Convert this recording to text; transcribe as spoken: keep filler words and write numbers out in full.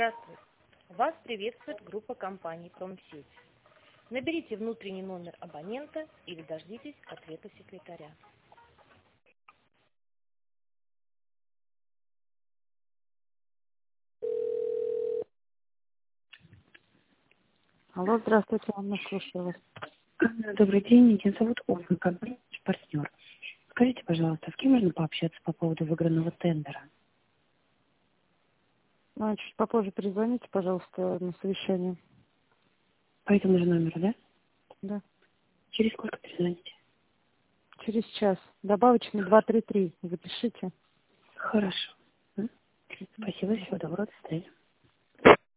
Здравствуйте. Вас приветствует группа компаний «Промсеть». Наберите внутренний номер абонента или дождитесь ответа секретаря. Алло, здравствуйте, Анна, слушаю вас. Добрый день, меня зовут Ольга, компания «Наш партнер». Скажите, пожалуйста, с кем можно пообщаться по поводу выигранного тендера? Ну, чуть попозже перезвоните, пожалуйста, на совещание. По этому же номеру, да? Да. Через сколько перезвоните? Через час. Добавочный два три три. Запишите. Хорошо. М? Спасибо, всего доброго, до свидания.